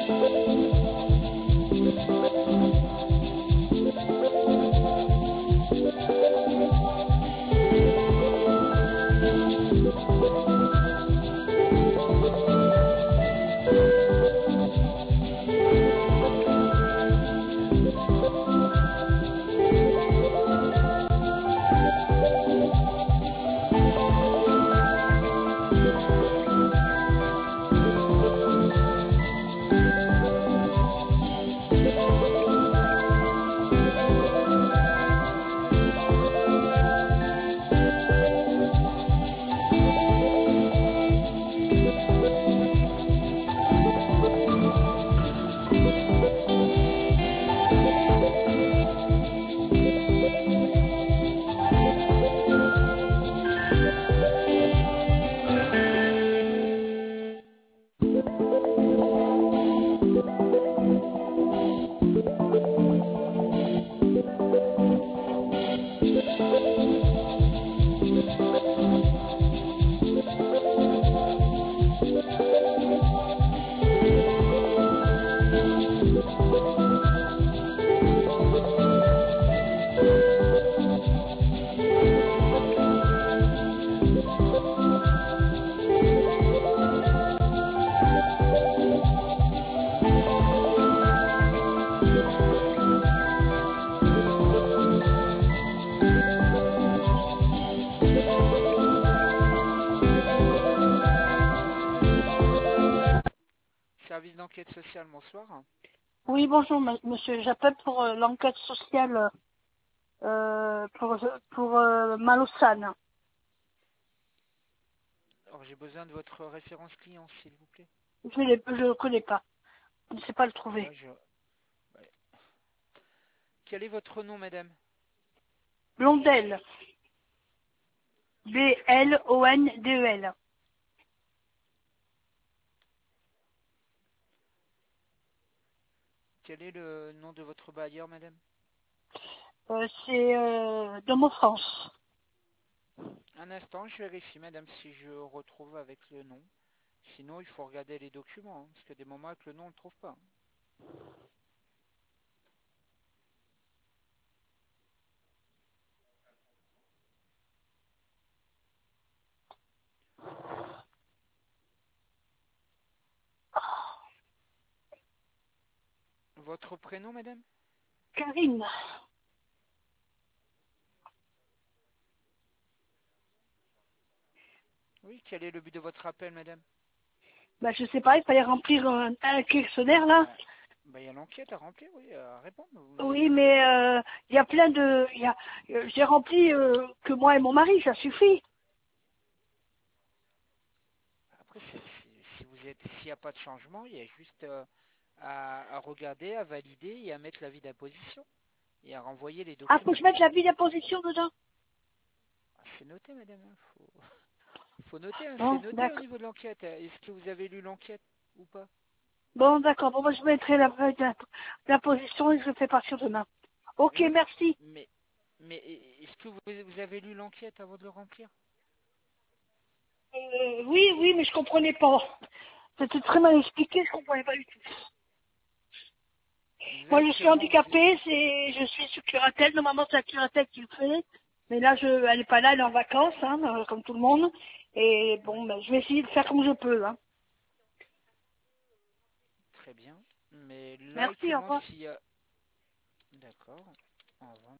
Service d'enquête sociale, bonsoir. Oui, bonjour, monsieur. J'appelle pour l'enquête sociale pour Malosane. Alors j'ai besoin de votre référence client, s'il vous plaît. Je ne le connais pas. Je ne sais pas le trouver. Là, ouais. Quel est votre nom, madame? Blondel. B-L-O-N-D-E-L. Quel est le nom de votre bailleur, madame? C'est Domo France. Un instant, je vérifie, madame, si je retrouve avec le nom. Sinon, il faut regarder les documents, hein, parce que des moments avec le nom, on ne le trouve pas. Votre prénom, madame? Karine. Oui, quel est le but de votre appel, madame? Bah, je sais pas, il fallait remplir un questionnaire là. Il y a l'enquête à remplir, oui, à répondre. Oui, mais il y a plein de... j'ai rempli que moi et mon mari, ça suffit. Après, s'il n'y a pas de changement, il y a juste à regarder, à valider et à mettre l'avis d'imposition et à renvoyer les Ah, faut que documents. je mette l'avis d'imposition dedans. C'est noté, madame. Faut noter, hein, c'est Bon, noté au d'accord. niveau de l'enquête. Est-ce que vous avez lu l'enquête ou pas? Bon, d'accord. Bon, moi, je mettrai l'imposition et je le fais partir demain. Ok, Oui, merci. mais est-ce que vous avez lu l'enquête avant de le remplir? Oui, mais je comprenais pas. C'était très mal expliqué, je comprenais pas du tout. Moi, je suis Exactement. handicapée, je suis sur curatelle. Normalement, c'est la curatelle qui le fait. Mais là, elle est pas là, elle est en vacances, hein, comme tout le monde. Et bon, Oui, ben, je vais essayer de faire comme je peux, hein. très bien. Mais là, Merci, au actuellement, revoir. s'il y a... D'accord. Au revoir.